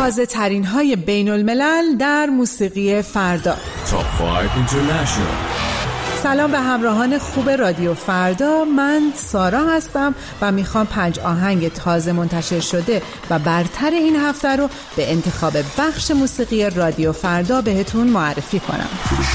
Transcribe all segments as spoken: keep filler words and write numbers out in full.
تازه ترین های بین الملل در موسیقی فردا. تاپ پنج International. سلام به همراهان خوب رادیو فردا، من سارا هستم و میخوام پنج آهنگ تازه منتشر شده و برتر این هفته رو به انتخاب بخش موسیقی رادیو فردا بهتون معرفی کنم.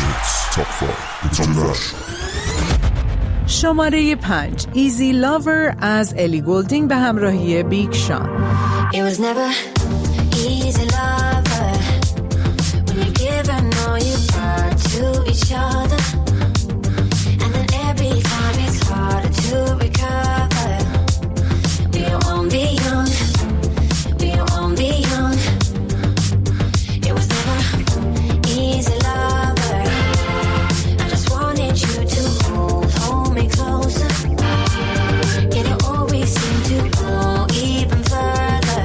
شماره پنج Easy Lover از الی گولدینگ به همراهی بیگ شان. It was never easy lover when you give and all you got to each other, and then every time it's harder to recover. We won't be young, we won't be young. It was never easy lover. I just wanted you to hold, hold me closer. Yet it always seemed to go even further.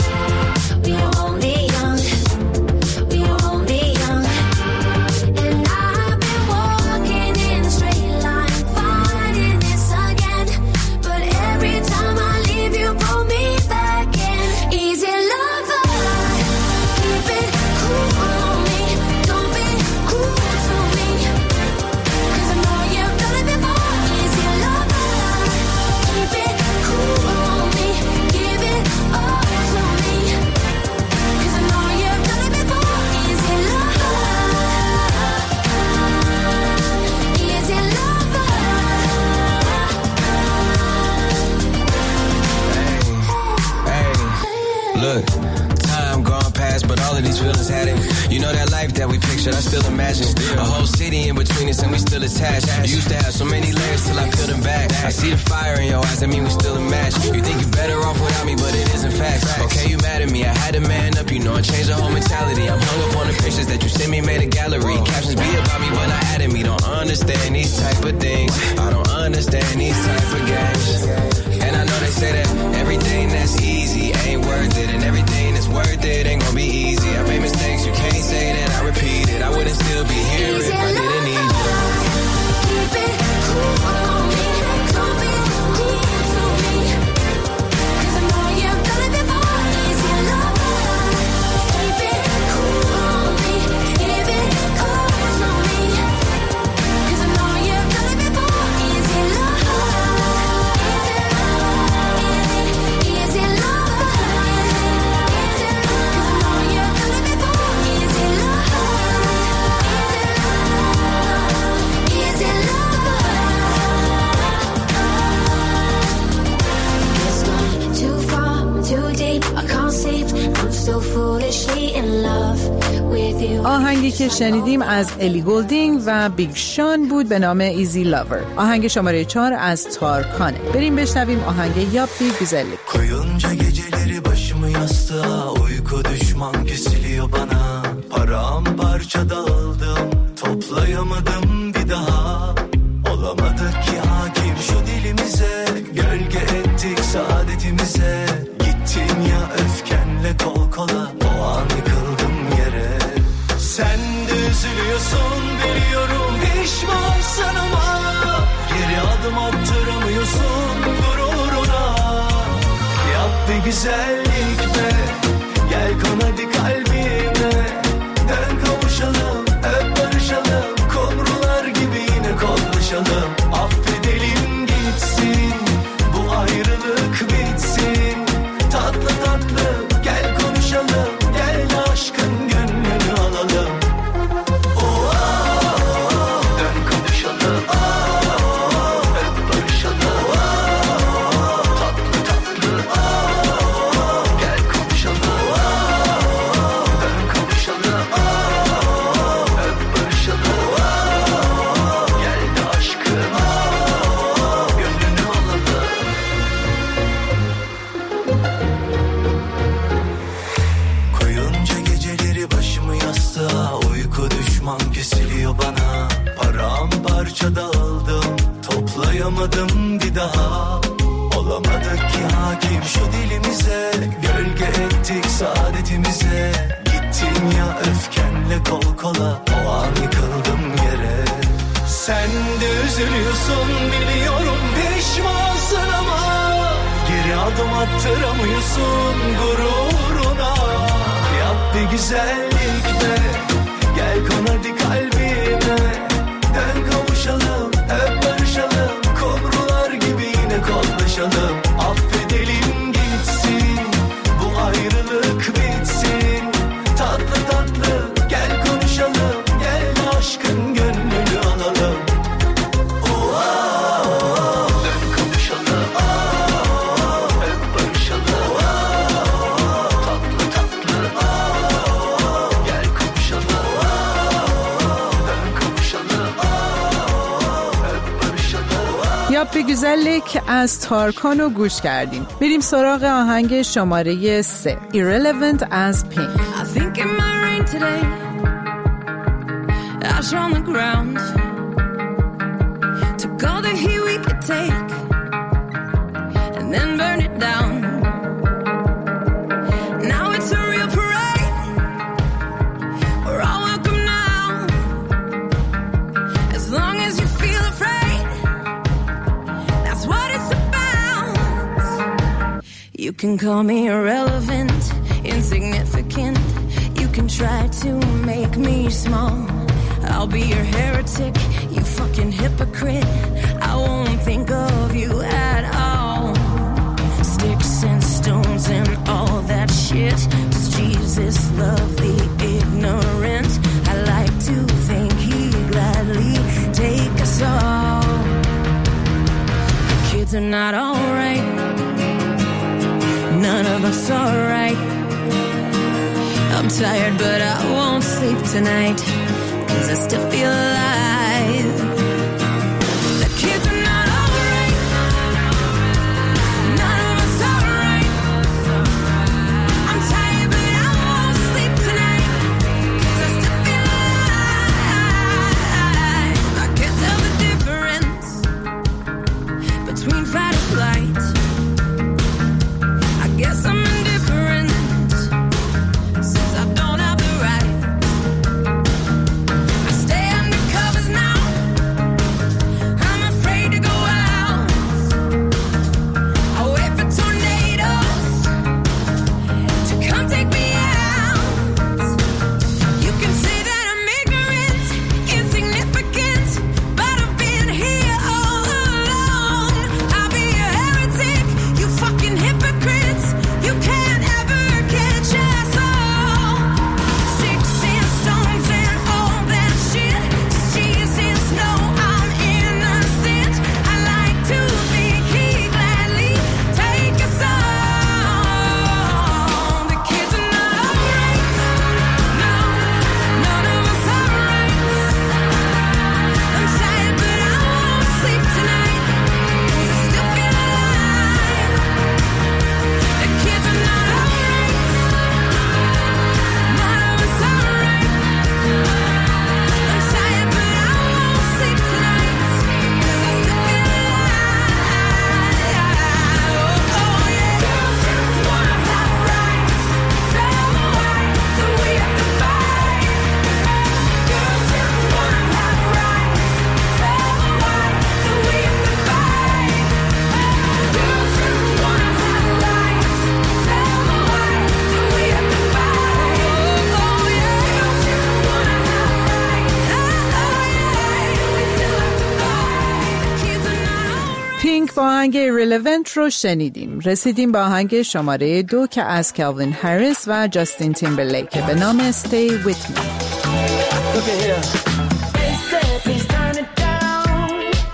Look, time gone past, but all of these feelings had it. You know that life that we pictured, I still imagine. A whole city in between us and we still attached. You used to have so many layers till I peeled them back. I see the fire in your eyes, I mean we still a match. You think you're better off without me, but it isn't fact. Okay, you mad at me, I had to man up, you know, and change the whole mentality. I'm hung up on the pictures that you sent me, made a gallery. Captions be about me, but not adding me. Don't understand these type of things. I don't understand these type of games. And I know they say that everything that's easy ain't worth it, and everything that's worth it ain't gonna be easy. I made mistakes, you can't say that I repeat it. I wouldn't still be here if I didn't need you. Keep it cool on me, don't be cool to me, 'cause I know you've done it before. Easy lover, keep it cool on me, keep it cool to me, 'cause I know you've done it before. Easy lover, easy lover, 'cause I know you've done it before. Easy lover, easy lover. It's gone too far, too deep. I can't sleep. I'm still foolishly in love with you. آهنگی که شنیدیم از الی گولدینگ و بیگ شان بود به نام ایزی لاور. آهنگ شماره چهار از تارکانه. بریم بشنویم آهنگ یاپی güzellik. Koyunca geceleri başımı yastığa, uyku düşman kesiliyor bana. Paramparça dağıldım, toplayamadım bir daha. Olamadık ki hakim şu dilimize, gölge ettik saadetimize. Gittin ya öfkenle kol kola, o an yıkıldım yere. Sen de üzülüyorsun biliyorum, pişmansın ama geri adım attıramıyorsun gururuna. Yap bir güzellik be, gel kon hadi kalbime. Dön kavuşalım, öp barışalım, kumrular gibi yine koklaşalım. Affedelim gitsin, bu ayrılık bitsin. Tatlı tatlı gel konuşalım, gel de aşkın gönlünü alalım. Oh, oh, oh. Dön konuşalım, oh, oh. Öp barışalım, oh, oh. Tatlı tatlı, oh, oh. Gel konuşalım, oh, oh. Dön konuşalım, oh, oh. Öp barışalım, oh, oh. Gel de aşkın, oh, oh. Gönlünü alalım. Koyunca geceleri başımı yastığa, uyku düşman kesiliyor bana. Paramparça dağıldım, toplayamadım bir daha. Olamadık ki hakim şu dilimize, gölge ettik saadetimize. Gittin ya öfkenle kol kola, o an yıkıldım yere. Sen de üzülüyorsun biliyorum, pişmansın ama geri adım attıramıyorsun gururuna. bir güzellik be. Gel kon hadi kalbime, dön kavuşalım, hep barışalım, kumrular gibi yine kollaşalım. Affedelim gitsin, bu ayrılık bitsin. Tatlı tatlı gel konuşalım, gel aşkın gönlünü alalım. یا به گذلک از تارکانو گوش کردیم. بریم سراغ آهنگ شماره سه Irrelevant از پینک. I think it might rain today. Ash on the ground. Took all the heat we could take and then burn it down. Now it's a real parade. We're all welcome now. As long as you feel afraid, that's what it's about. You can call me irrelevant, insignificant. You can try to make me small. I'll be your heretic, you fucking hypocrite. I won't think of you at all. Sticks and stones and all that shit. Does Jesus love the ignorant? I like to think he'd gladly take us all. The kids are not alright. None of us are right. I'm tired but I won't sleep tonight, 'cause I still feel alive. The kids are not alright. None of us are right. I'm tired but I won't sleep tonight, 'cause I still feel alive. I can't tell the difference between fight or flight. I guess I'm indifferent since I don't have the right. I stay under covers now. I'm afraid to go out. I wait for tornadoes to come take me out. You can say that I'm ignorant, insignificant, but I've been here all along. I'll be a heretic, you fucking hypocrites. You can't ever catch us all. Sticks and stones and all that shit. Does Jesus know I'm innocent? I like to think he'd gladly take us all. The kids are not alright. No, none of us are right. I'm tired but I won't sleep tonight, 'cause I still feel alive. The kids are not alright. None of us are right. I'm tired but I won't sleep tonight, 'cause I still feel alive. Oh, oh yeah. Girls just wanna have rights. So why do we have to fight? Girls just wanna have rights. So why do we have to fight? Girls just wanna have rights. So why do we have to fight? Oh, oh yeah. Girls just wanna have rights. Oh, oh yeah. We still have to fight. The kids are not alright. پینک با آهنگ Irrelevant رو شنیدیم. رسیدیم با آهنگ شماره دو که از کلوین هریس و جاستین تیمبرلیک به نام Stay With Me. Look at here. They said please turn it down.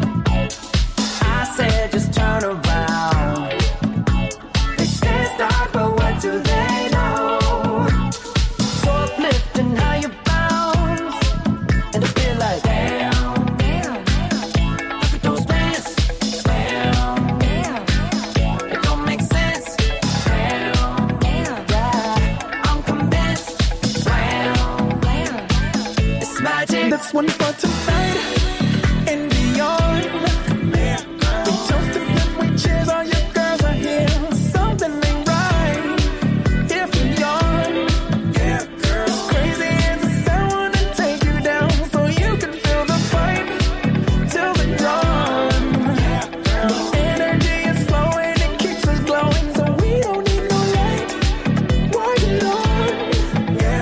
I said just turn around. They said start, but what do they know? So uplifting how you bounce, and it feel like damn, damn. Look at those pants, damn, damn. It don't make sense, damn, damn. Yeah, I'm convinced, damn, damn. It's magic. That's one for tonight and beyond. We toasted and we cheers, all your girls are here. Something ain't right if you're young. Yeah, girl. As crazy as it sound, wanna take you down so you can feel the fight till the dawn. Yeah, girl. The energy is flowing, it keeps us glowing, so we don't need no light. Why you on? Yeah.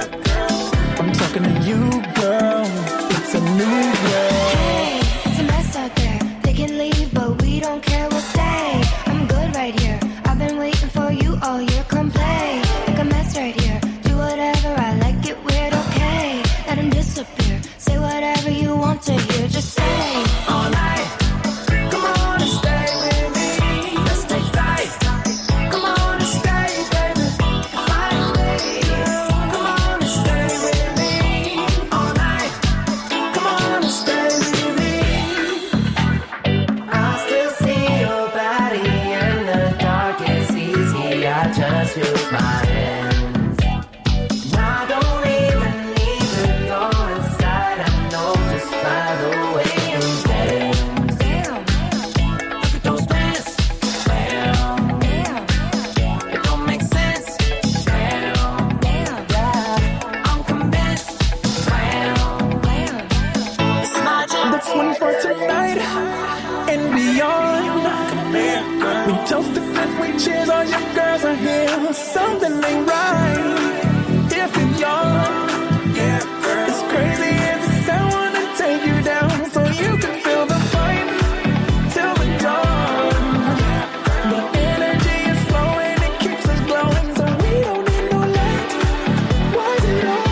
just use my hands. I don't even need to go inside. I know just by the way you dance. Look at those pants. Damn. It don't make sense. Damn. Yeah. I'm convinced. It's my job. That's one for tonight and beyond. We toasted and we cheers, all your girls are here. Something ain't right if you're young. It's crazy as it sounds, wanna take you down so you can feel the fight till the dawn. The energy is flowing, it keeps us glowing, so we don't need no lights. Why is it on?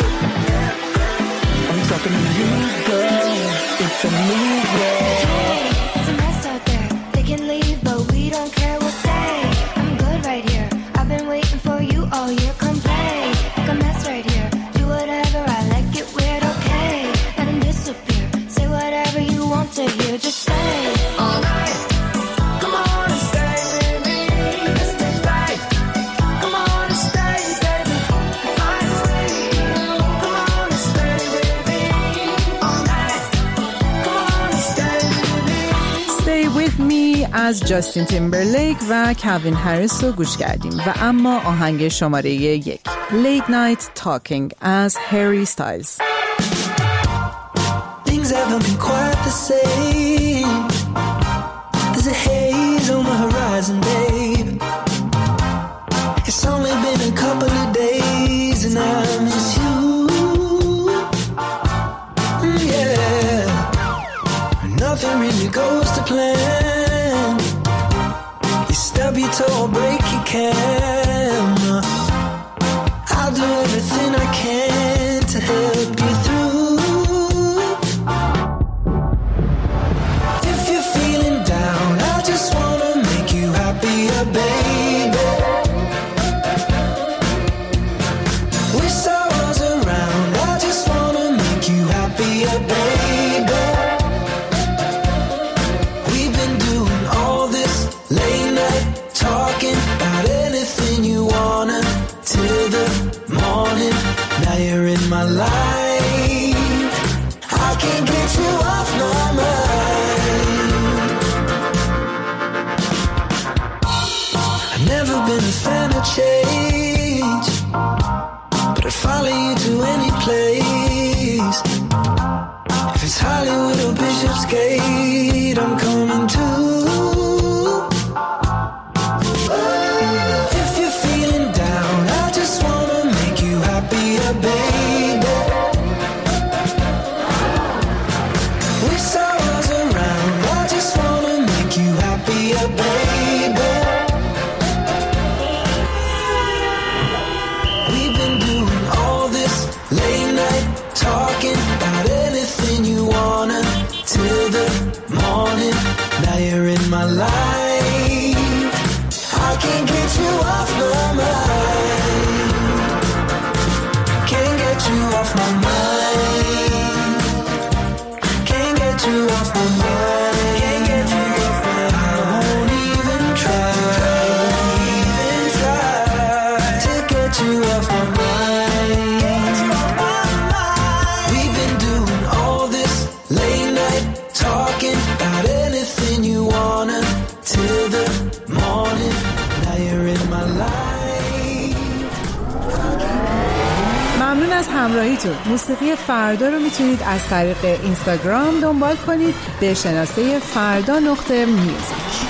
I'm talking to you, girl. It's a new world. It's a mess out there. They can leave, but we don't care. We'll stay. I'm good right here. I've been waiting for you all year. Come play like a mess right here. Do whatever I like, it weird, okay? Let him disappear. Say whatever you want to hear. Just say all night. Come on and stay, baby. Let's stay right. Come on and stay, baby. Find a way. Come on and stay, baby. All night. Come on and stay, baby. Stay with me از جاستین تیمبرلیک و کوین هریس رو گوش کردیم و اما آهنگ شماره یک Late Night Talking از هری ستایلز. Things haven't been quite the same. There's a haze on the horizon, babe. It's only been a couple of days and I miss you. Mm, yeah. Nothing really goes to plan. You stub your toe or break your camera. I'll do everything I can to help you through. If you're feeling down, I just wanna make you happier, baby. Wish I was around, I just wanna make you happier, baby. We've been doing all this late night talking about anything you wanna till the morning. Now you're in my life. I can't get you off my mind. I've never been a fan of change, but I'd follow you to any place. If it's Hollywood or Bishopsgate, I'm coming too. If you're feeling down, I just wanna make you happier, baby. Wish I was around, I just wanna make you happier, baby. We've been doing all this late night talking about anything you wanna till the morning. Now you're in my life. I can't get you off my mind. Can't get you off my mind. Can't get you off my mind. Can't get you off my mind. I won't even try, even try to get you off my mind. We've been doing all this late night talking about anything you wanna till the morning. Now you're in my life. ممنون از همراهیتون. موسیقی فردا رو میتونید از طریق اینستاگرام دنبال کنید به شناسه فردا نقطه میوزیک.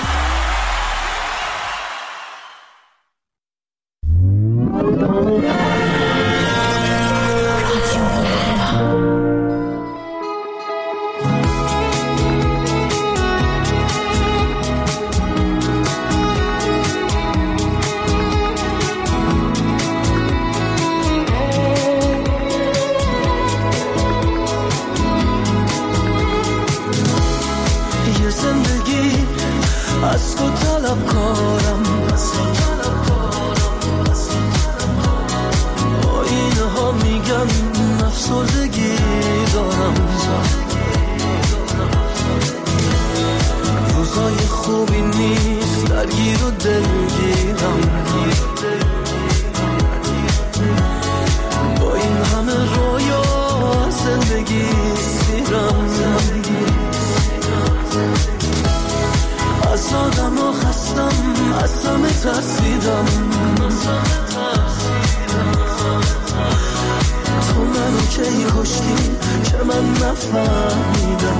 نفهمیدم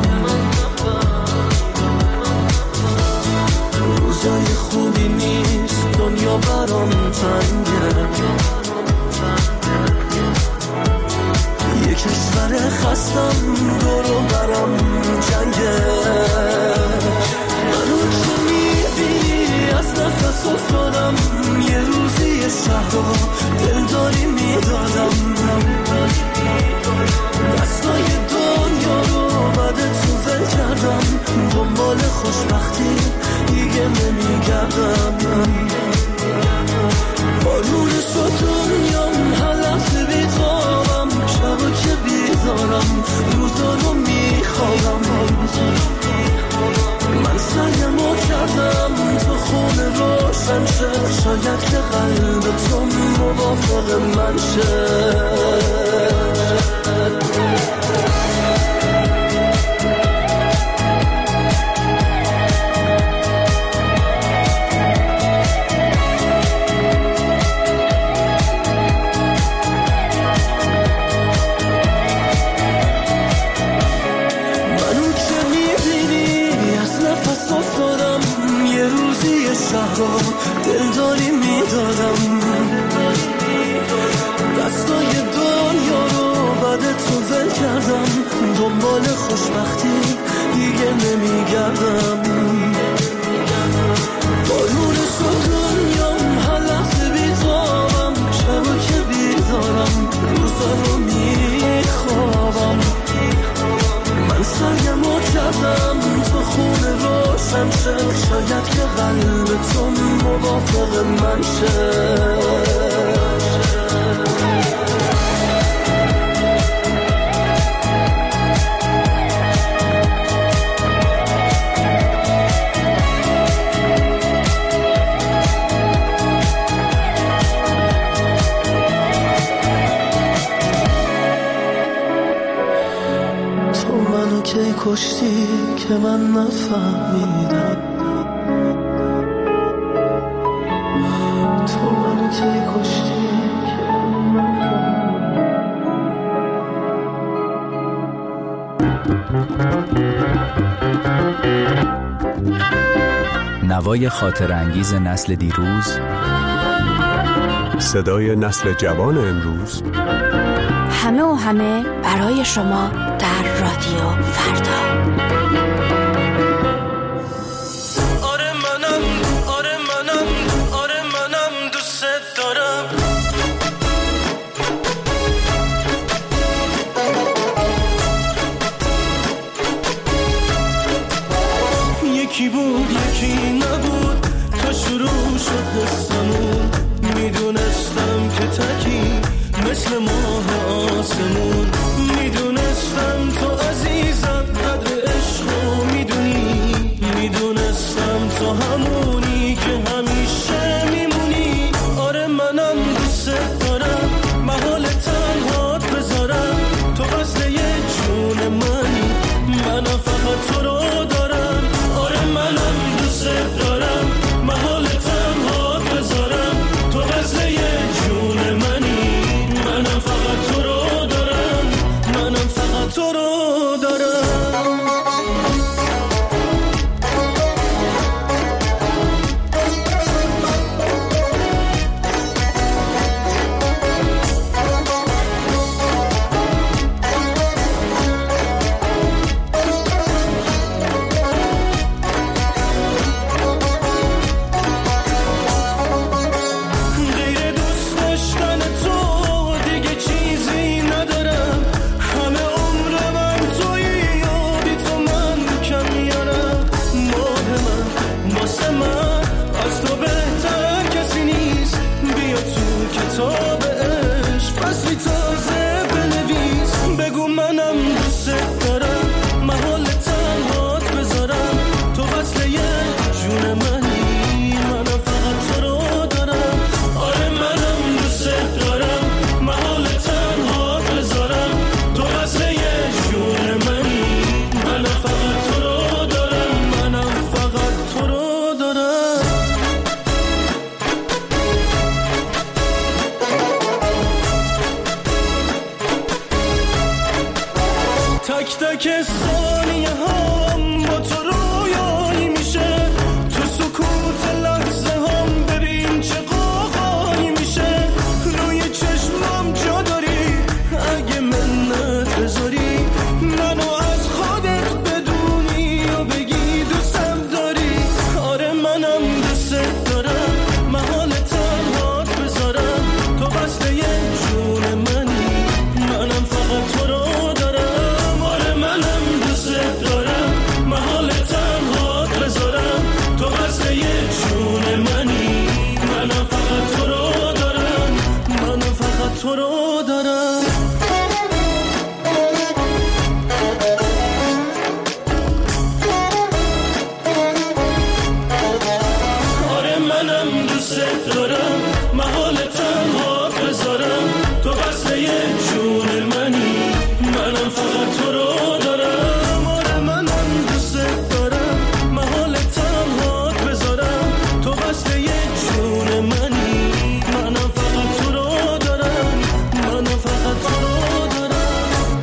روزای خوبی نیست دنیا برام تنگه یه کشور خستم دورو برام جنگه منو که میبینی از نفس افتادم یه روزی یه شهر رو دلداری میدادم دستای دنیا رو بعد تو ول کردم دنبال خوشبختی دیگه نمیگردم بارون شد دنیام هر لحظه بیتابم شبا که بیدارم روزا رو میخوابم من سعیمو کردم تو خونه روشن شه شاید که قلب تو موافق من شه دلداری میدادم دستای دنیا رو بعد تو ول کردم دنبال خوشبختی دیگه نمیگردم بارون شد دنیام هر لحظه بیتابم شبا که بیدارم روزا رو میخوابم من سعیمو کردم تو خونه روشن شه شاید که قلب تو موافق من شه کی کشتی که من نفهمیدم تو منو کی کشتی که من نوای خاطر انگیز نسل دیروز، صدای نسل جوان امروز، همه و همه برای شما در رادیو فردا. آره منم آره منم آره منم دوست دارم یکی بود یکی نبود تا شروع شد قصمون میدونستم که تکی مثل ماه آسمون میدونستم تو عزیزم قدر عشقو میدونی میدونستم تو همونی که همیشه میمونی آره منم دوست دارم محال تنهات بذارم تو وصل یه جون منی منم فقط تو رو دارم آره منم دوست دارم محال تنهات بذارم تو وصل یه جون منی منم فقط تو رو دارم که ثانیه هم با تو رویایی میشه، تو سکوت لحظه هم ببین چه قاقایی میشه. روی چشمم جا داری اگه منت بذاری، منو از خودت بدونی و بگی دوستم داری. آره منم دوست دارم، محال تنهات بذارم، تو بسته یه جون منی، منم فقط تو رو دارم. آره منم دوست دارم، محال تنهات بذارم، تو بسته یه جون منی، منم فقط تو رو دارم، منم فقط تو رو دارم. آره منم دوست دارم، محال تنهات بذارم، تو بسته یه جون منی، منم فقط تو رو دارم. آره منم دوست دارم، محال تنهات بذارم، تو بسته یه جون منی، منم فقط تو رو دارم، منم فقط تو رو دارم.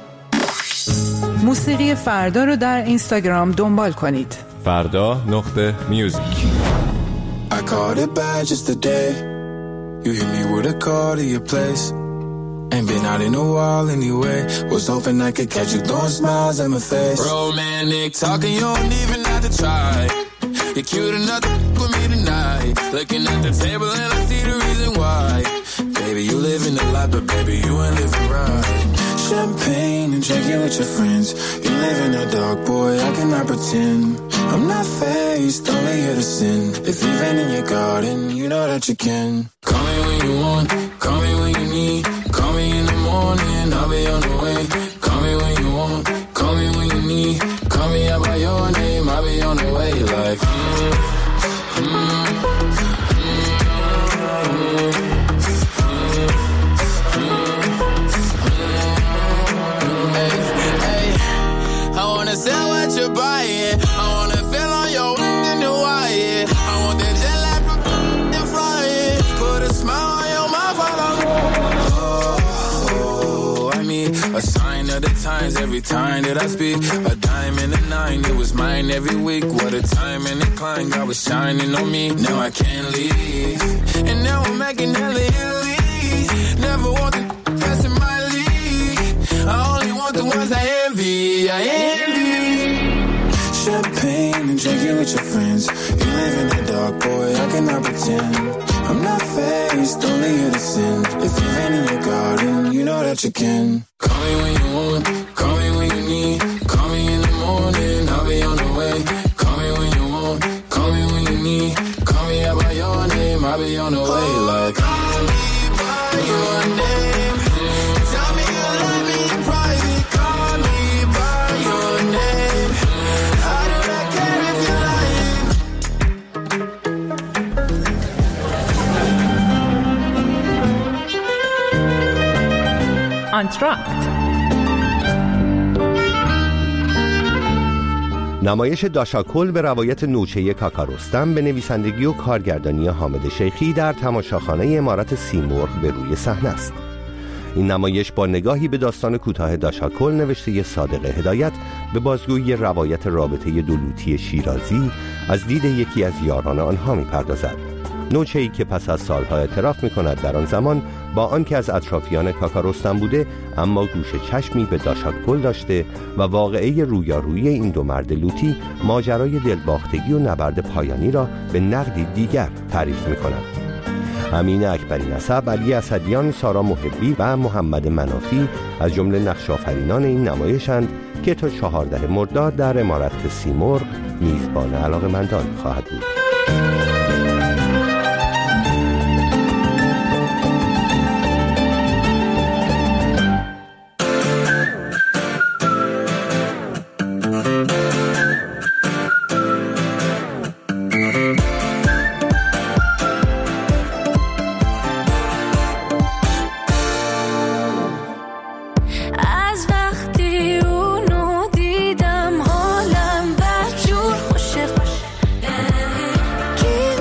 موسیقی فردا رو در اینستاگرام دنبال کنید. فردا نقطه میوزیک. I caught it bad just today. You hit me with a call to your place. Ain't been out in a while anyway. Was hoping I could catch you throwing smiles at my face. Romantic talking, you don't even have to try. You're cute enough to f- with me tonight. Looking at the table and I see the reason why. Baby, you living the life, but baby, you ain't living right. Champagne and drinking with your friends. You live in the dark, boy, I cannot pretend. I'm not faced, only here to sin. If you've been in your garden, you know that you can. Call me when you want, call me when you need. Call me in the morning, I'll be on the way. Call me when you want, call me when you need. Call me out by your name, I'll be on the way. Like, mm, mm, mm, I wanna sell what you're buying. I wanna feel on your in the wire. I want that jet lag from and flying. Put a smile on your mouth while I'm oh, I mean a sign of the times every time that I speak. A dime and a nine, it was mine every week. What a time and a climb, God was shining on me. Now I can't leave, and now I'm making hella Italy. Never want the best in my league. I only want the ones I envy. I envy. Champagne and drinking with your friends. You live in the dark, boy, I cannot pretend. I'm not faced, only here to sin. If you've been in your garden, you know that you can. Call me when you want, call me when you need. Call me in the morning, I'll be on the way. Call me when you want, call me when you need. Call me out by your name, I'll be on the way. Like, call me by your name. Tell me you love me in private. Call me by your name. I do not care if you're lying. آنتراکت. نمایش داشاکل به روایت نوچه کاکارستم به نویسندگی و کارگردانی حامد شیخی در تماشاخانه عمارت سیمرغ به روی صحنه است. این نمایش با نگاهی به داستان کوتاه داشاکل نوشته صادق هدایت به بازگویی روایت رابطه دولوتی شیرازی از دید یکی از یاران آنها می‌پردازد. نوچه‌ای که پس از سالها اعتراف می‌کند در آن زمان با آنکه از اطرافیان کاکارستم بوده، اما گوش چشمی به داشاکل داشته و واقعه رویارویی این دو مرد لوتی ماجرای دلباختگی و نبرد پایانی را به نقدی دیگر تعریف می‌کند. امین اکبری نسب، علی اسدیان، سارا محبی و محمد منافی از جمله نقش آفرینان این نمایشند که تا چهاردهم مرداد در عمارت سیمرغ میزبان علاقه‌مندان خواهد بود. Keep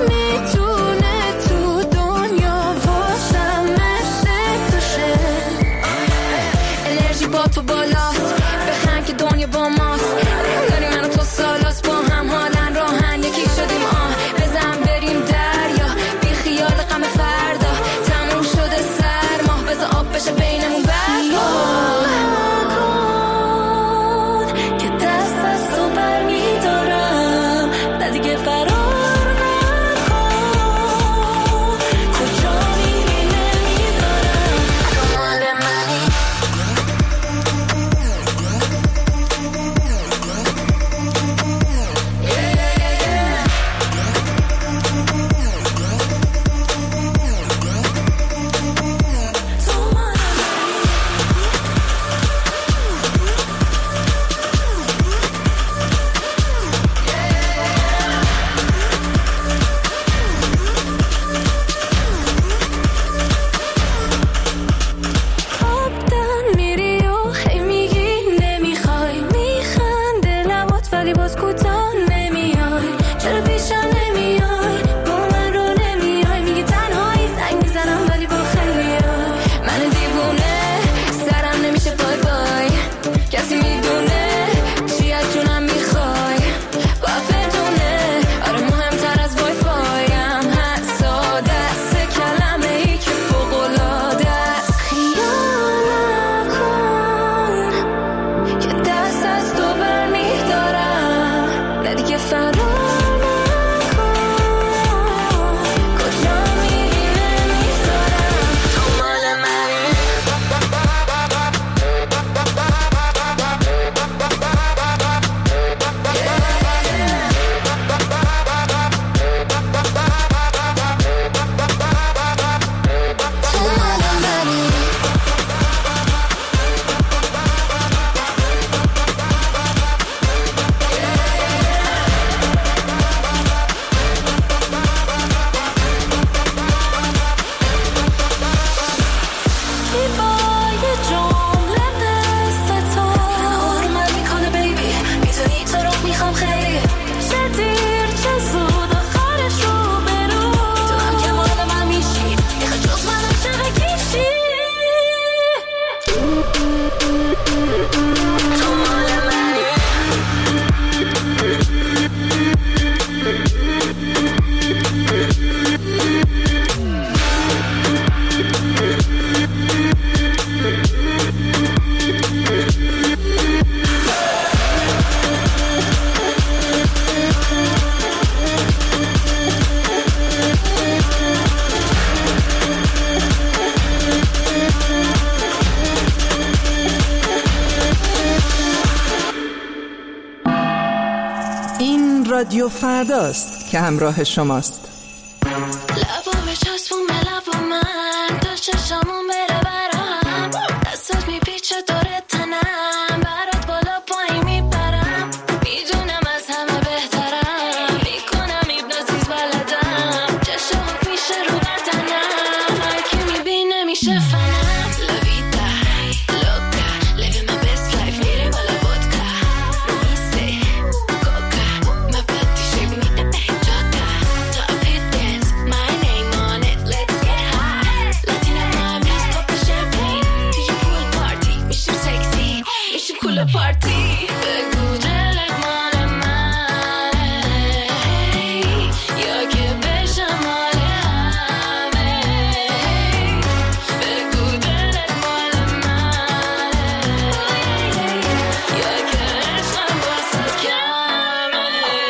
رادیو فرداست که همراه شماست. لبو بچسبون به لب من تا چشمون بره برام دستت میپیچه دور تنم برات بالا پایین میپرم میدونم از همه بهترم میکنم ایبنازیز بلدم چشم میشه رو بدنم هر کی میبینه میشه فنم پارتی بگو دلت مال منه یا که بشم مال همه بگو دلت مال منه یا که عشقم واسه کمه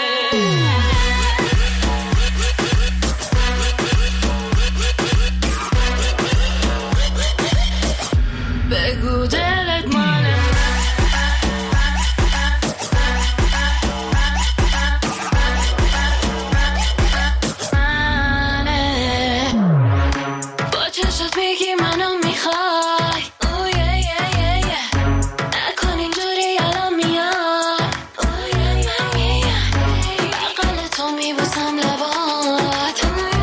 بگو دلت مال میگی منو میخوای اوه یه یه یه یه نکن اینجوری الان میاد اوه یه یه یه یه بغل تو میبوسم لبات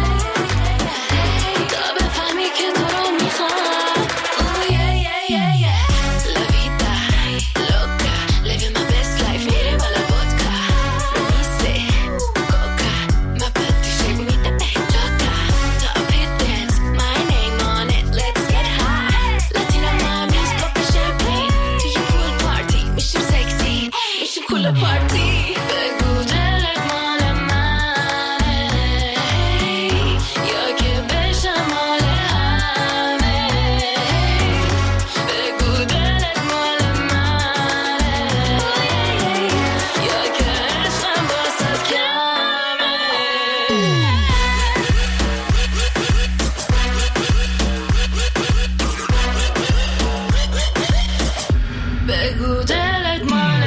تا بفهمی که تو رو میخوام اوه یه یه یه یه La vida loca living my best life میریم بالا vodka میسه coca my body shape میده اینجاتا top hit dance my name on it let's get high Latina mommies pop the champagne to your pool party میشیم sexy میشیم cool party بگو دلت مال منه یا که بشم مال همه بگو دلت مال منه یا که عشقم واسه کمه بگو دلت مال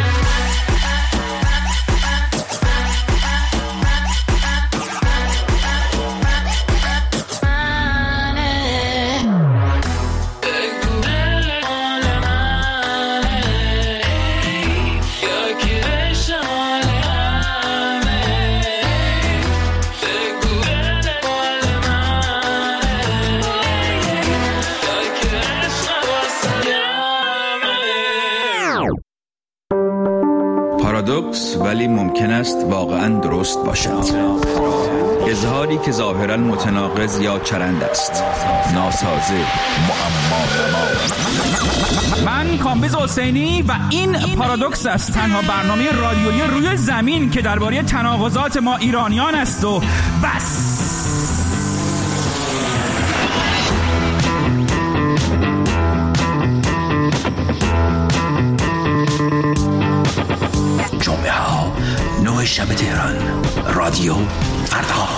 منه بگو دلت مال منه یا که بشم مال همه بگو دلت مال منه یا که عشقم واسه کمه پارادوکس ولی ممکن است واقعا درست باشد. اظهاری که ظاهرا متناقض یا چرند است، ناسازه، معما. من کامبیز حسینی و این پارادوکس است، تنها برنامه رادیویی روی زمین که درباره تناقضات ما ایرانیان است و بس. جمعه ها نه شب تهران، رادیو فردا.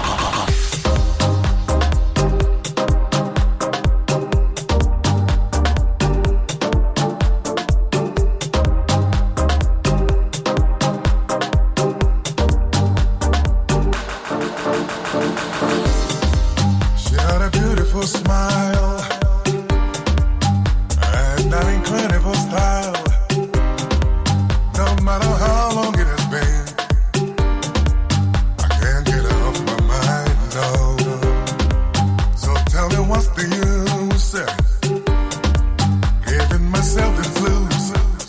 She had a beautiful smile and an incredible style. No matter how long it has been, I can't get her off my mind, no. So tell me what's the use, eh? Giving myself the blues.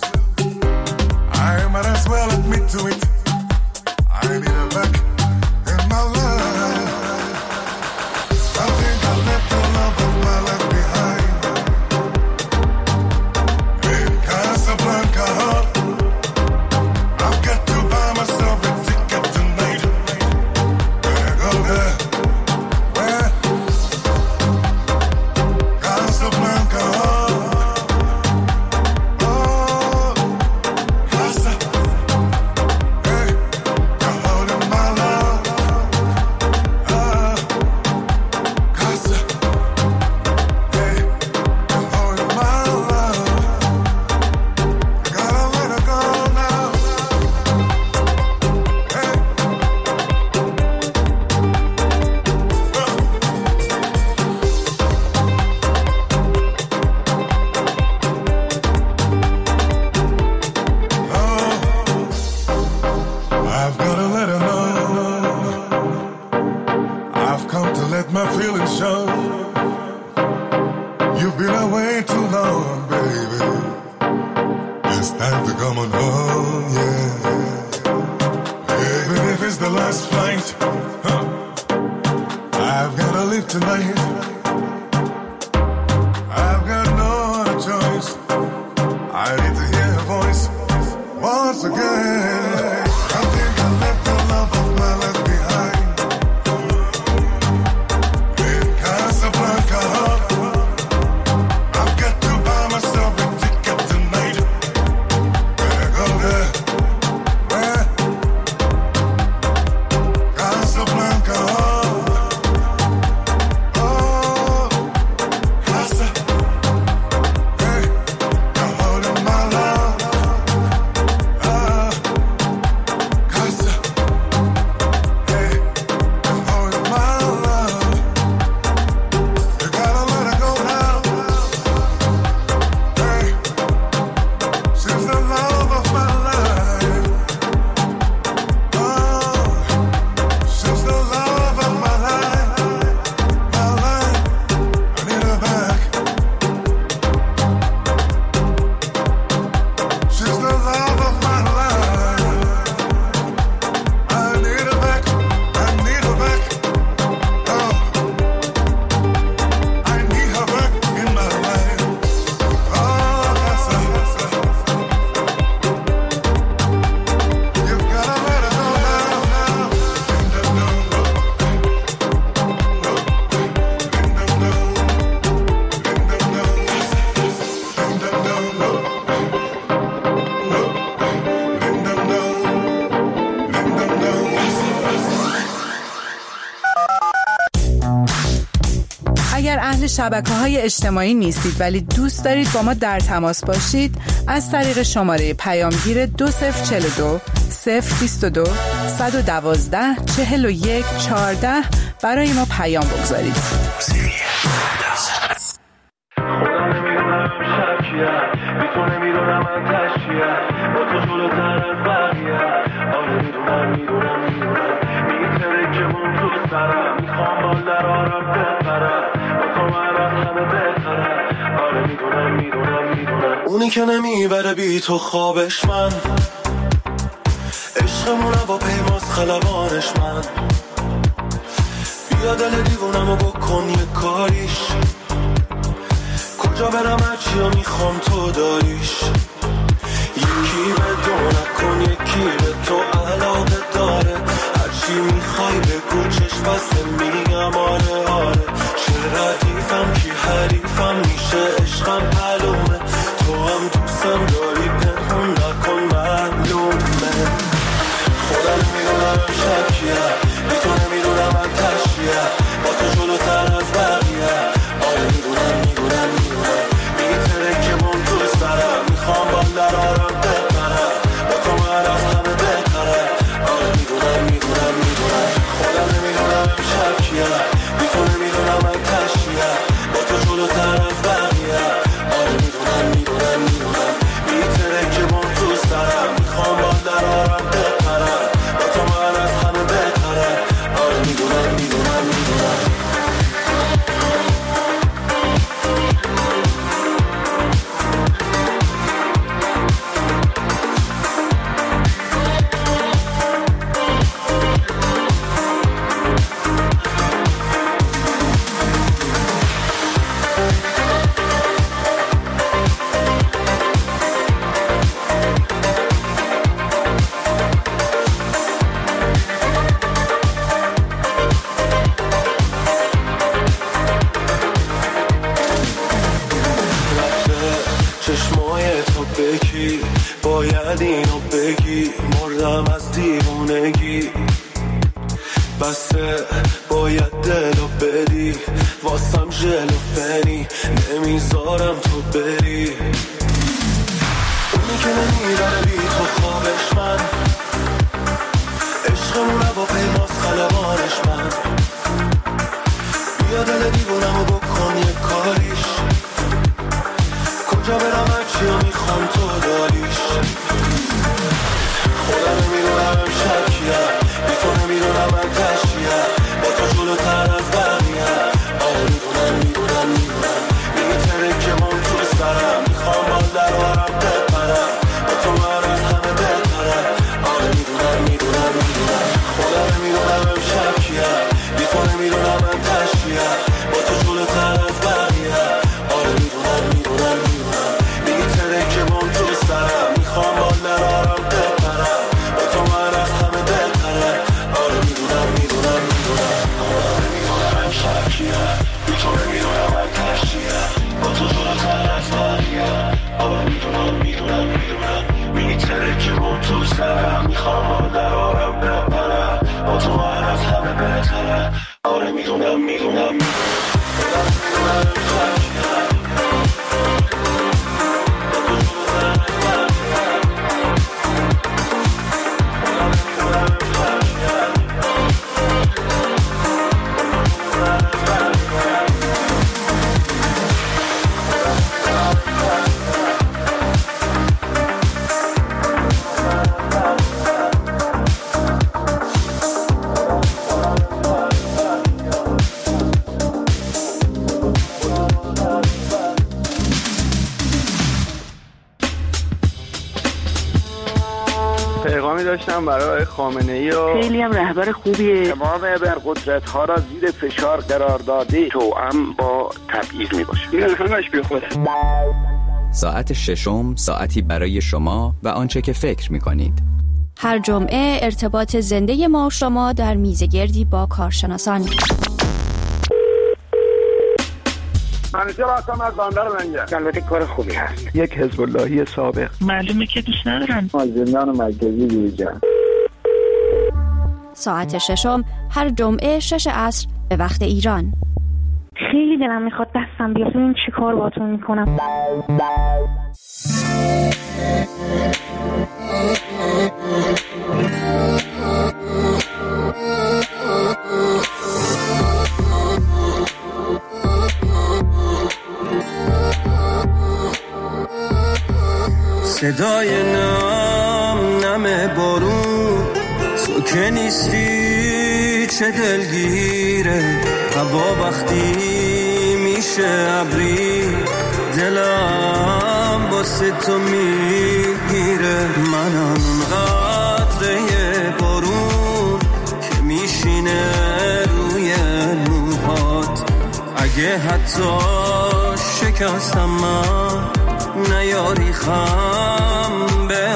I might as well admit to it. I need her back in my life. I think I left the love of my life behind in Casablanca. I've got to buy myself a ticket tonight. Where go there? Where? اگر اهل شبکه‌های اجتماعی نیستید ولی دوست دارید با ما در تماس باشید، از طریق شماره پیامگیر دو صفر چهل و دو صفر بیست و دو صد و دوازده چهل و یک چهارده برای ما پیام بگذارید. میتونه میدونم من تشکیه با تو جلوتر از بقیه. آره میدونم میدونم میدونم میتره که مون تو سرم میخوام بال در آرم بپرم با تو من از همه بهترم. آره میدونم میدونم میدونم اونی که نمیبره بی تو خوابش من، عشقمون با پیماز خلبانش من. بیا دل دیوونمو بکن یه کاریش، کجا برم هرچی رو میخوام تو داریش. یکی به دو نکن یکی به تو علاقه داره، هرچی میخوای بگو چشم بسته میگم آره آره. چه ردیفم کی حریفم میشه عشقم معلومه، تو هم دوستم داری پنهون نکن معلومه. خودم میدونم شکیه بی تو نمیدونم من تشکیه با تو جلوتر از بقیه. آره میدونم میدونم میدونم میتره که من تو سرم میخوام بال در آرم بپرم با تو من از همه بهتره. آره میدونم میدونم میدونم خودم نمیدونم شکیه بی تو نمیدونم من تشکیه با تو جلوتر از بقیه. آره میدونم میدونم میدونم میتره که من تو سرم میخوام بال در آرم بپرم با تو من از همه بهتره. آره میدونم میدونم میدونم چشمای تو بکی باید اینو بگی، مردم از دیوونگی بسه باید دلو بدی واسم ژل و فنی نمیذارم تو بری. اونی که نمیبره بی تو خوابش من، عشقمون با پیماز خلبانش من. بیا دل دیوونمو بکن یه کاریش، کجا برم هرچی رو میخوام تو داریش. خودم نمیدونم شکیه بی تو نمیدونم من تشکیه با تو جلوتر از بقیه. آره میدونم میدونم میدونم میتره که من تو سرم میخوام بال در آرم بپرم با تو من از همه بهتره. آره میدونم میدونم میدونم خودم نمیدونم شکیه بی تو نمیدونم من تشکیه با تو جلوتر از بقیه. آره میدونم میدونم میدونم میتره که من تو سرم میخوام بال در آرم بپرم با تو من از همه بهتره. آره میدونم میدونم میدونم آره میدونم شکیه بی تو نمیدونم من تشکیه با تو جلوتر از بقیه. آره میدونم میدونم میدونم میتره که من تو سرم میخوام بال در آرم بپرم با تو من از همه بهتره. آره میدونم میدونم میدونم پیغامی داشتم برای خامنه‌ای و خیلی هم رهبر خوبیه. تمام ابرقدرت ها را زیر فشار قرار داده، توأم با تبعیض می باشه. این همش بی خوده. ساعت ششم ساعتی برای شما و آنچه که فکر می کنید. هر جمعه ارتباط زنده ما و شما در میزگردی با کارشناسان. منیجر هستم از بندر منجر. البته کار خوبی هست. یک حزب اللهی سابق. معلومه که دوست ندارن. از زندان مرکزی بیرون. ساعت ششم هر جمعه شش عصر به وقت ایران. خیلی دلم میخواد دستم بیاد ببین چی کار باتون میکنم. صدای نم نم بارون تو که نیستی چه دلگیره، هوا وقتی میشه ابری دلم واسه تو میگیره. منم اون قطره بارون که میشینه روی موهات، اگه حتی شکستم من نیاری خم به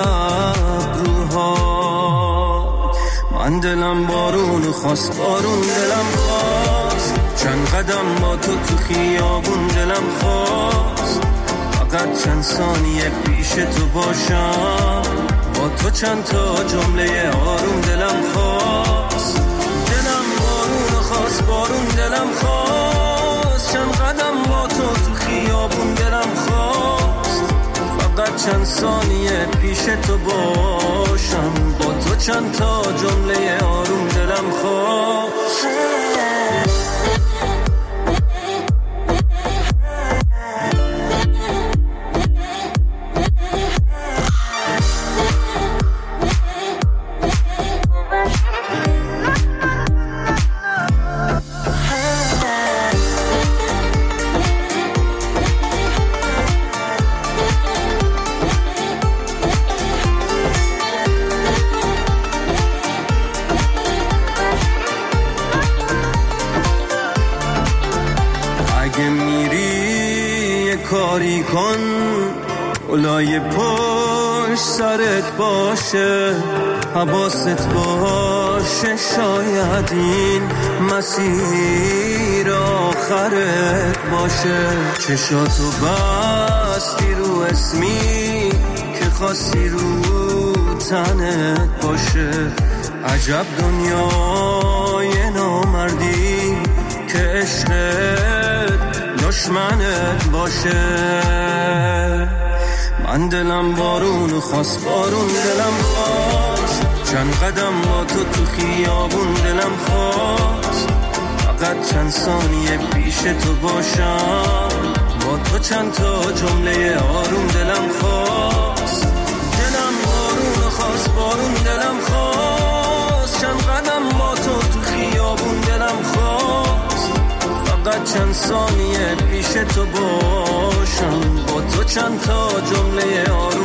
ابروهات. من دلم بارون خواست، بارون دلم خواست، چند قدم با تو تو خیابون دلم خواست، فقط چند ثانیه پیش تو باشم، با تو چند تا جمله آروم دلم خواست. دلم بارون خواست، بارون دلم خواست، چند قدم با تو تو خیابون دلم خواست، فقط چند ثانیه پیش تو باشم، با تو چند تا جمله آروم دلم خواست. کاری کن اولای پشت سرت باشه، حواست باشه، شاید این مسیر آخرت باشه. چشاتو بستی رو اسمی که خاصی رو تنت باشه، عجب دنیای نامردی که عشقت دشمنت باشه. من دلم بارون خواست، بارون دلم خواست، چند قدم با تو تو خیابون دلم خواست، فقط چند ثانیه پیش تو باشم، با تو چند تا جمله آروم دلم خواست. دلم بارون خواست، بارون دلم خواست، چند قدم با تو تو خیابون دلم خواست، فقط چند ثانیه پیش تو باشم، با تو چند تا جمله آروم